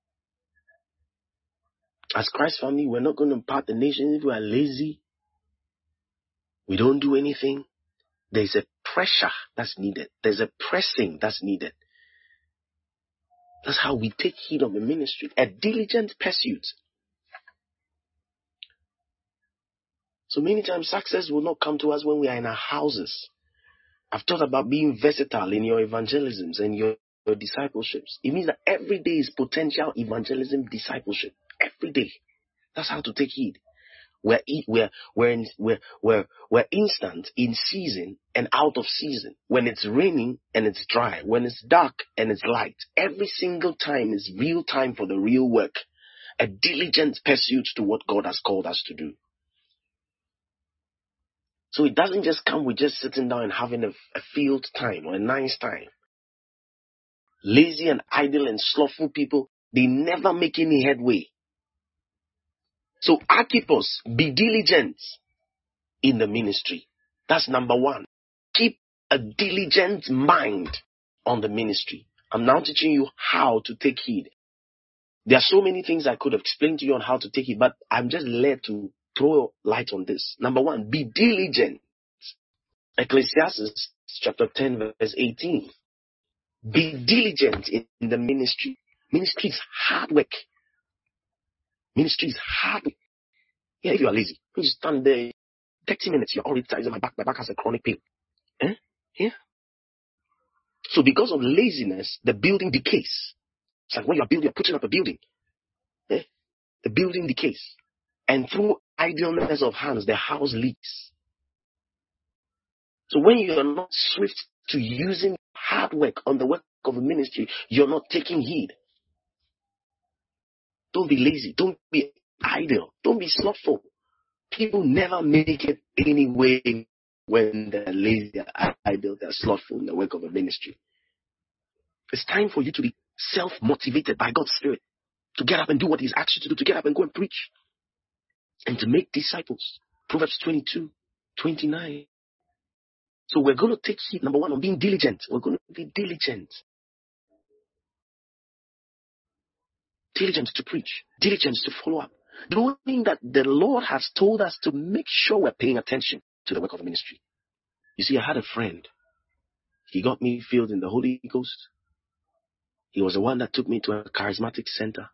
As Christ family, we're not going to impart the nation if we are lazy. We don't do anything. There's a pressure that's needed. There's a pressing that's needed. That's how we take heed of the ministry. A diligent pursuit. So many times success will not come to us when we are in our houses. I've thought about being versatile in your evangelisms and your discipleships. It means that every day is potential evangelism discipleship. Every day. That's how to take heed. We're instant in season and out of season. When it's raining and it's dry. When it's dark and it's light. Every single time is real time for the real work. A diligent pursuit to what God has called us to do. So it doesn't just come with just sitting down and having a field time or a nice time. Lazy and idle and slothful people, they never make any headway. So Archippus, be diligent in the ministry. That's number one. Keep a diligent mind on the ministry. I'm now teaching you how to take heed. There are so many things I could have explained to you on how to take heed, but I'm just led to throw light on this. Number one, be diligent. Ecclesiastes chapter 10 verse 18. Be diligent in the ministry. Ministry is hard work. Ministry is hard work. Yeah, if you are lazy, you just stand there 30 minutes, you're already tired. My back has a chronic pain. Yeah. So because of laziness, the building decays. It's like when you're putting up a building. The building decays. And through idleness of hands, the house leaks. So when you are not swift to using hard work on the work of a ministry, you're not taking heed. Don't be lazy. Don't be idle. Don't be slothful. People never make it anyway when they're lazy, they're idle, they're slothful in the work of a ministry. It's time for you to be self-motivated by God's Spirit, to get up and do what He's asked you to do, to get up and go and preach, and to make disciples. Proverbs 22:29. So we're going to take heed, number one, on being diligent. We're going to be diligent. Diligent to preach. Diligent to follow up. Knowing that the Lord has told us to make sure we're paying attention to the work of the ministry. You see, I had a friend. He got me filled in the Holy Ghost. He was the one that took me to a charismatic center.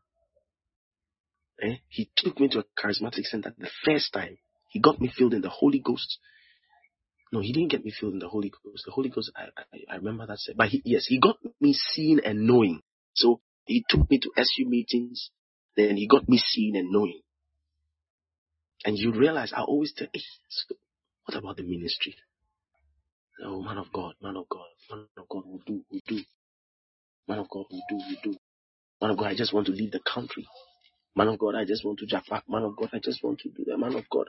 He took me to a charismatic center the first time. He got me filled in the Holy Ghost. No, he didn't get me filled in the Holy Ghost. The Holy Ghost, I remember that. But he got me seeing and knowing. So he took me to SU meetings. Then he got me seeing and knowing. And you realize, I always tell, so what about the ministry? Oh, man of God, will do. Man of God, will do. Man of God, I just want to leave the country. Man of God, I just want to Jaffa. Man of God, I just want to do that. Man of God.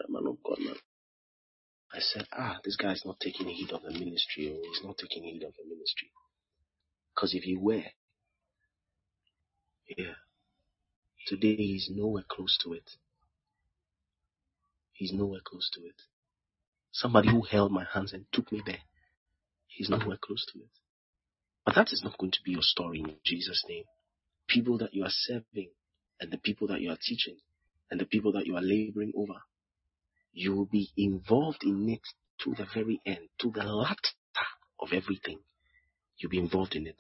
I said, this guy is not taking heed of the ministry. Or he's not taking heed of the ministry. Because if he were, today he's nowhere close to it. He's nowhere close to it. Somebody who held my hands and took me there. He's nowhere close to it. But that is not going to be your story in Jesus' name. People that you are serving and the people that you are teaching and the people that you are laboring over, you will be involved in it to the very end, to the latter of everything. You'll be involved in it.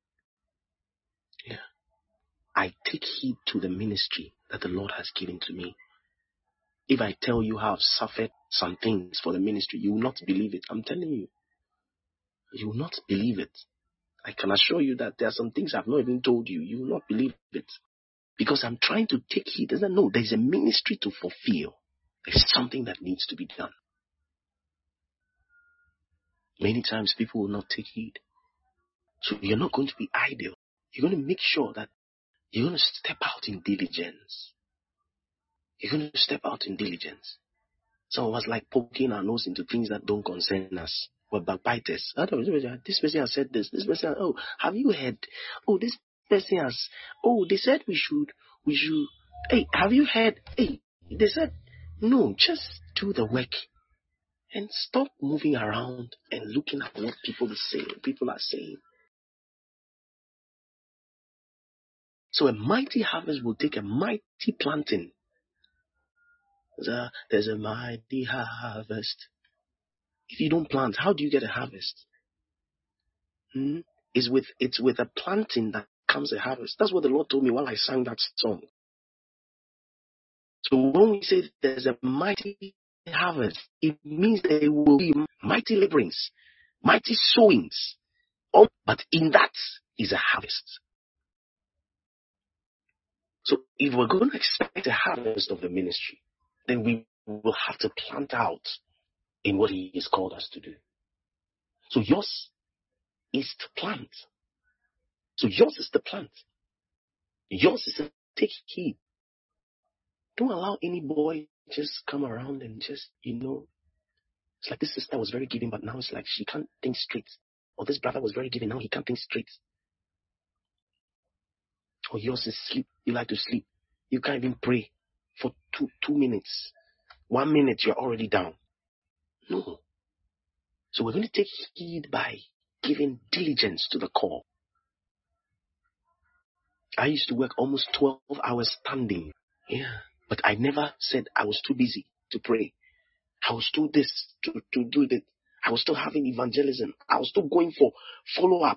I take heed to the ministry that the Lord has given to me. If I tell you how I've suffered some things for the ministry, you will not believe it. I'm telling you. You will not believe it. I can assure you that there are some things I've not even told you. You will not believe it. Because I'm trying to take heed. No, there's a ministry to fulfill. There's something that needs to be done. Many times people will not take heed. So you're not going to be idle. You're going to make sure that you're going to step out in diligence. You're going to step out in diligence. Some of us like poking our nose into things that don't concern us. We're backbiters. This person has said this. This person, have you heard? This person has, they said we should, hey, have you heard? Hey, they said, no, just do the work and stop moving around and looking at what people are saying. So a mighty harvest will take a mighty planting. There's a mighty harvest. If you don't plant, how do you get a harvest? It's with a planting that comes a harvest. That's what the Lord told me while I sang that song. So when we say there's a mighty harvest, it means there will be mighty laborings, mighty sowings. But in that is a harvest. So if we're going to expect a harvest of the ministry, then we will have to plant out in what He has called us to do. So yours is to plant. So yours is to plant. Yours is to take heed. Don't allow any boy just come around and just, it's like this sister was very giving, but now it's like she can't think straight. Or this brother was very giving, now he can't think straight. Or yours is sleep. You like to sleep. You can't even pray for 2 minutes. 1 minute, you're already down. No. So we're going to take heed by giving diligence to the call. I used to work almost 12 hours standing. But I never said I was too busy to pray. I was still this, to do that. I was still having evangelism. I was still going for follow-up.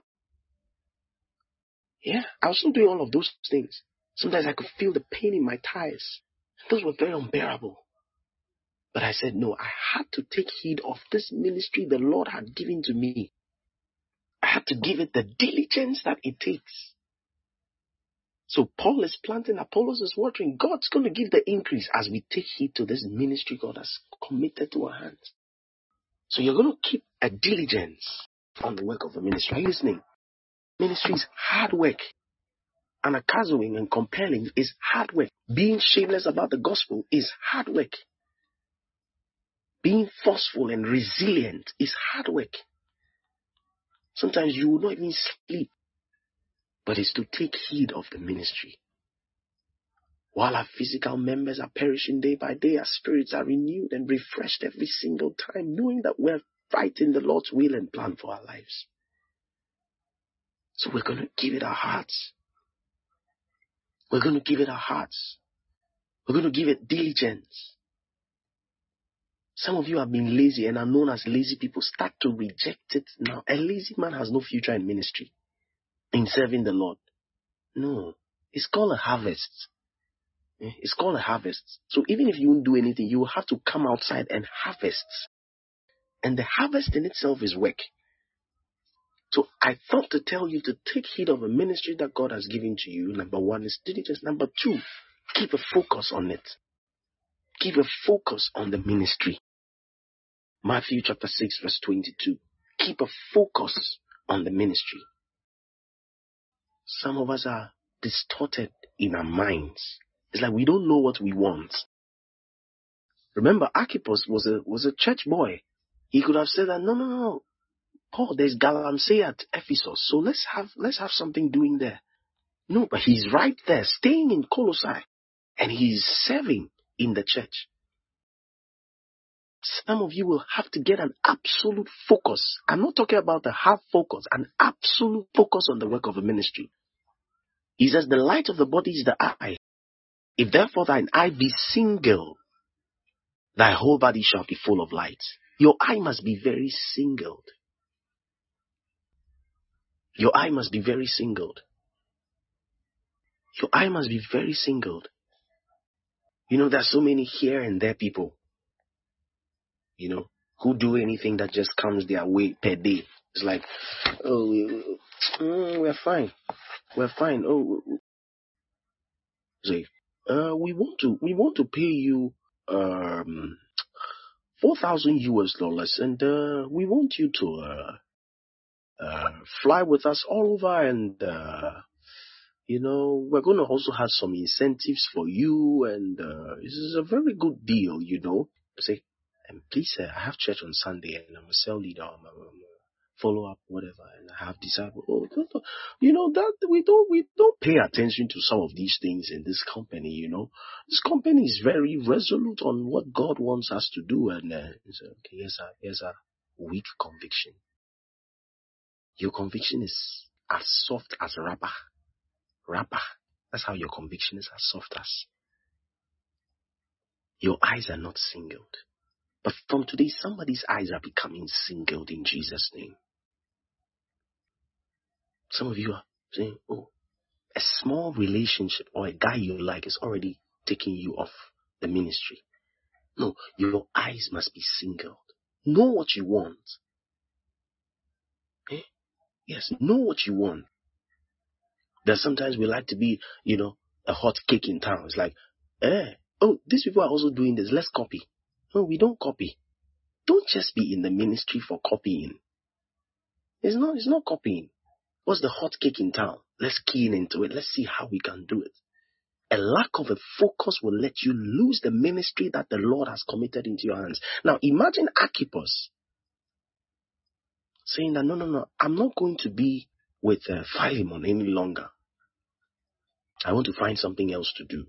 I was still doing all of those things. Sometimes I could feel the pain in my thighs. Those were very unbearable. But I said, no, I had to take heed of this ministry the Lord had given to me. I had to give it the diligence that it takes. So Paul is planting, Apollos is watering. God's going to give the increase as we take heed to this ministry God has committed to our hands. So you're going to keep a diligence on the work of the ministry. Are you listening? Ministry is hard work. Anakazoing and compelling is hard work. Being shameless about the gospel is hard work. Being forceful and resilient is hard work. Sometimes you will not even sleep, but it's to take heed of the ministry. While our physical members are perishing day by day, our spirits are renewed and refreshed every single time, knowing that we're fighting the Lord's will and plan for our lives. So we're going to give it our hearts. We're going to give it our hearts. We're going to give it diligence. Some of you have been lazy and are known as lazy people. Start to reject it now. A lazy man has no future in ministry, in serving the Lord. No, it's called a harvest. It's called a harvest. So even if you won't do anything, you will have to come outside and harvest. And the harvest in itself is work. So I thought to tell you to take heed of a ministry that God has given to you. Number one is diligence. Number two, keep a focus on it. Keep a focus on the ministry. Matthew chapter 6 verse 22. Keep a focus on the ministry. Some of us are distorted in our minds. It's like we don't know what we want. Remember, Archippus was a church boy. He could have said that, no. Paul, there's Galamsey at Ephesus, so let's have something doing there. No, but he's right there, staying in Colossae, and he's serving in the church. Some of you will have to get an absolute focus. I'm not talking about a half focus, an absolute focus on the work of a ministry. He says, the light of the body is the eye. If therefore thine eye be single, thy whole body shall be full of light. Your eye must be very singled. Your eye must be very singled. Your eye must be very singled. You know, there's so many here and there people, you know, who do anything that just comes their way per day. It's like, oh, we're fine. We're fine. Oh, say, we want to pay you, 4,000 US dollars, and, we want you to, fly with us all over, and, you know, we're going to also have some incentives for you, and this is a very good deal, you know. I say, and please, I have church on Sunday, and I'm a cell leader, I'm a follow up, whatever, and I have disciples. Oh, you know that we don't pay attention to some of these things in this company. You know, this company is very resolute on what God wants us to do, and it's okay. Here's a weak conviction. Your conviction is as soft as rubber. That's how your conviction is as soft as. Your eyes are not singled. But from today, somebody's eyes are becoming singled in Jesus' name. Some of you are saying, oh, a small relationship or a guy you like is already taking you off the ministry. No, your eyes must be singled. Know what you want. Yes, know what you want. That sometimes we like to be, you know, a hot cake in town. It's like, oh, these people are also doing this. Let's copy. No, we don't copy. Don't just be in the ministry for copying. It's not copying. What's the hot cake in town? Let's key into it. Let's see how we can do it. A lack of a focus will let you lose the ministry that the Lord has committed into your hands. Now imagine Archippus saying that, no, I'm not going to be with Philemon any longer. I want to find something else to do.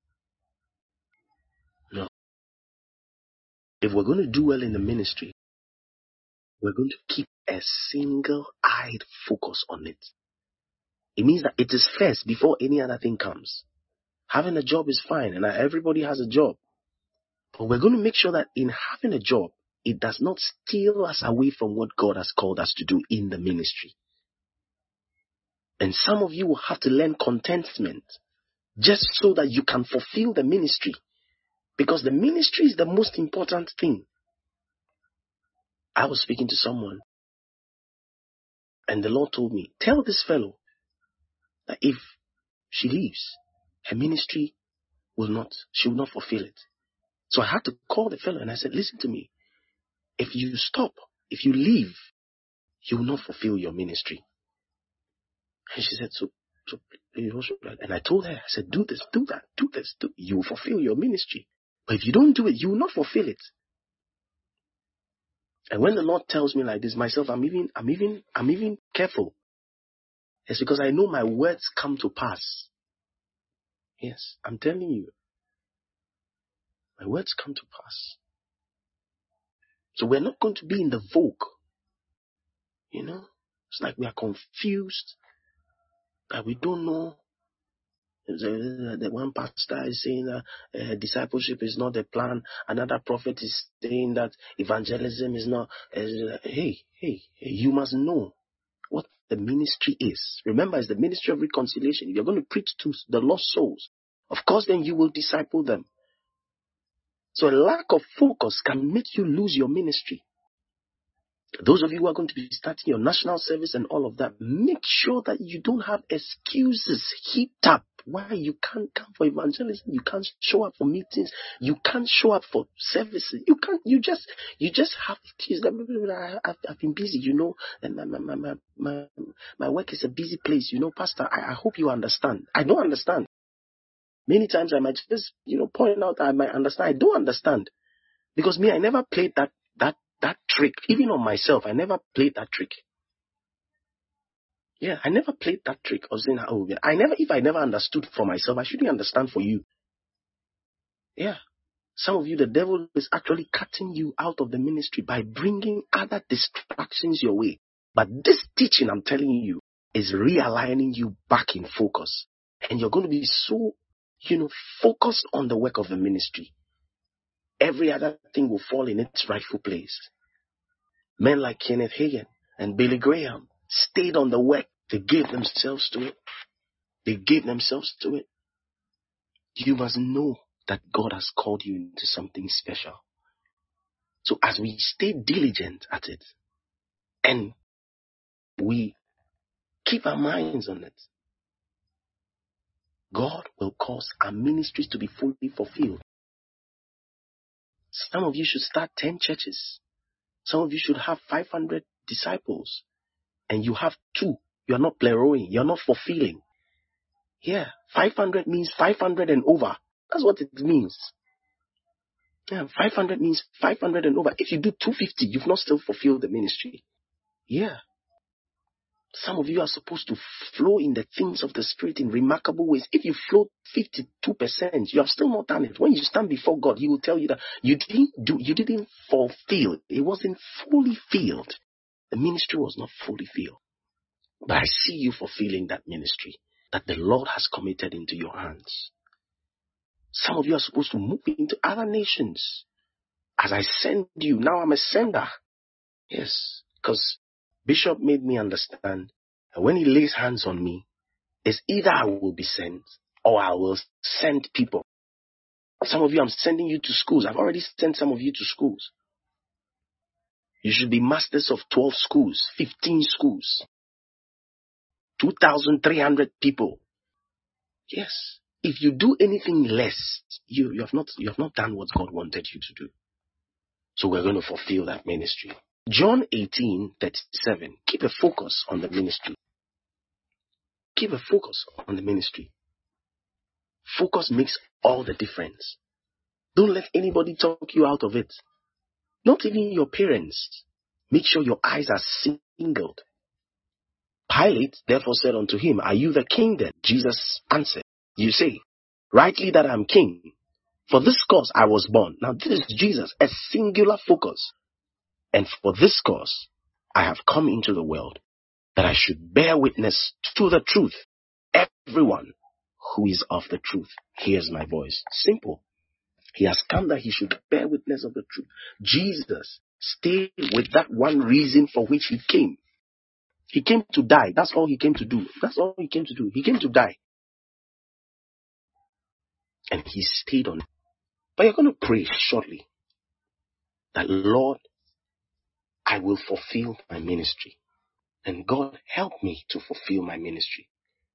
No. If we're going to do well in the ministry, we're going to keep a single-eyed focus on it. It means that it is first before any other thing comes. Having a job is fine, and everybody has a job. But we're going to make sure that in having a job, it does not steal us away from what God has called us to do in the ministry. And some of you will have to learn contentment just so that you can fulfill the ministry. Because the ministry is the most important thing. I was speaking to someone, and the Lord told me, tell this fellow that if she leaves, her ministry she will not fulfill it. So I had to call the fellow and I said, listen to me. If you stop, if you leave, you will not fulfill your ministry. And she said, so and I told her, I said, do this, do that, do this, you will fulfill your ministry. But if you don't do it, you will not fulfill it. And when the Lord tells me like this, myself, I'm even careful. It's because I know my words come to pass. Yes, I'm telling you. My words come to pass. So we're not going to be in the vogue. It's like we are confused, that we don't know. The one pastor is saying that discipleship is not the plan. Another prophet is saying that evangelism is not. Hey, you must know what the ministry is. Remember, it's the ministry of reconciliation. If you're going to preach to the lost souls, of course, then you will disciple them. So a lack of focus can make you lose your ministry. Those of you who are going to be starting your national service and all of that, make sure that you don't have excuses heaped up why you can't come for evangelism, you can't show up for meetings, you can't show up for services, you just have excuses. I've been busy, and my work is a busy place, Pastor, I hope you understand. I don't understand. Many times I might just, point out I might understand. I don't understand. Because I never played that trick. Even on myself, I never played that trick. Yeah, I never played that trick of saying, if I never understood for myself, I shouldn't understand for you. Yeah. Some of you, the devil is actually cutting you out of the ministry by bringing other distractions your way. But this teaching, I'm telling you, is realigning you back in focus. And you're going to be so, focused on the work of the ministry. Every other thing will fall in its rightful place. Men like Kenneth Hagin and Billy Graham stayed on the work. They gave themselves to it. You must know that God has called you into something special. So as we stay diligent at it and we keep our minds on it, God will cause our ministries to be fully fulfilled. Some of you should start 10 churches. Some of you should have 500 disciples. And you have 2. You're not pleroing. You're not fulfilling. Yeah, 500 means 500 and over. That's what it means. Yeah, 500 means 500 and over. If you do 250, you've not still fulfilled the ministry. Yeah. Some of you are supposed to flow in the things of the Spirit in remarkable ways. If you flow 52%, you have still not done it. When you stand before God, He will tell you that you didn't fulfill. It wasn't fully filled. The ministry was not fully filled. But I see you fulfilling that ministry that the Lord has committed into your hands. Some of you are supposed to move into other nations. As I send you, now I'm a sender. Yes, because Bishop made me understand that when he lays hands on me, it's either I will be sent or I will send people. Some of you, I'm sending you to schools. I've already sent some of you to schools. You should be masters of 12 schools, 15 schools, 2,300 people. Yes. If you do anything less, you have not done what God wanted you to do. So we're going to fulfill that ministry. John 18:37. Keep a focus on the ministry. Keep a focus on the ministry. Focus makes all the difference. Don't let anybody talk you out of it. Not even your parents. Make sure your eyes are singled. Pilate therefore said unto him, Are you the king then? Jesus answered, You say, rightly that I am king. For this cause I was born. Now this is Jesus, a singular focus. And for this cause I have come into the world, that I should bear witness to the truth. Everyone who is of the truth hears my voice. Simple. He has come that he should bear witness of the truth. Jesus stayed with that one reason for which he came. He came to die. That's all he came to do. That's all he came to do. He came to die. And he stayed on it. But you're going to pray shortly that, Lord, I will fulfill my ministry. And God, help me to fulfill my ministry.